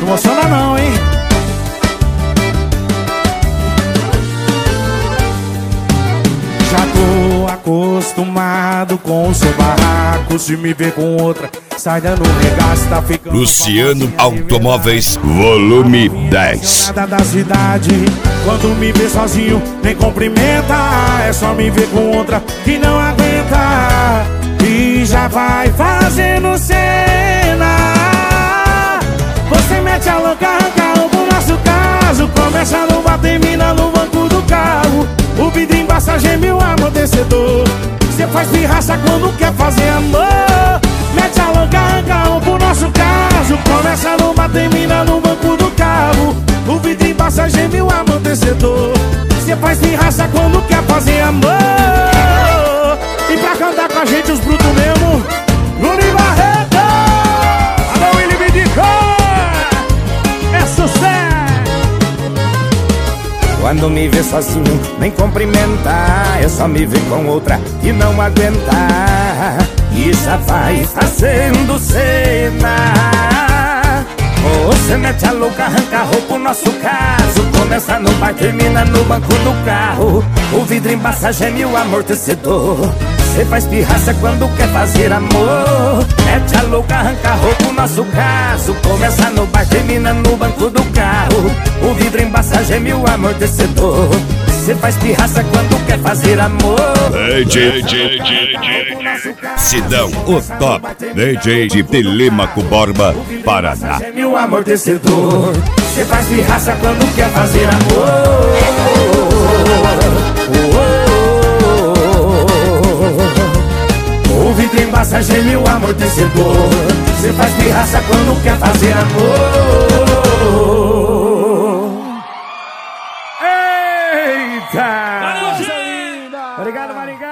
emociona não, hein? Já tô acostumado com o seu barraco. Se me ver com outra, sai dando regaço, tá ficando. Luciano Automóveis, volume 10. Da cidade, quando me vê sozinho, nem cumprimenta. É só me ver com outra que não aguenta e já vai fazendo cena. Você mete a louca, arranca pro nosso caso. Começa no bar, termina no banco do carro. O vidro embaça, geme o amortecedor. Cê faz pirraça quando quer fazer amor. Mete a louca, arranca pro nosso caso. Começa no bar, termina no banco do carro. O vidro embaça, geme o amortecedor. Cê faz pirraça quando quer fazer amor. E pra cantar com a gente os brutos mesmo, Bruno Barreto. Alô, Willy Bidicó. É sucesso. Quando me vê sozinho, nem cumprimenta. É só me ver com outra e não aguenta e já vai fazendo cena. Você mete a louca, arranca a roupa, o nosso caso. Começa no bar, termina no banco do carro. O vidro embaça, geme o amortecedor. Cê faz pirraça quando quer fazer amor. Mete a louca, arranca a roupa, o nosso caso. Começa no bar, termina no banco do carro. O vidro embaça, geme o amortecedor. Cê faz pirraça quando quer fazer amor. DJ Sidão, o top DJ de Telêmaco Borba, Paraná. Geme o amortecedor. Cê faz pirraça quando quer fazer amor. O vidro embaça, geme o amortecedor. Cê faz pirraça quando quer fazer amor. Eita! Valeu, linda! Obrigado, Maringá!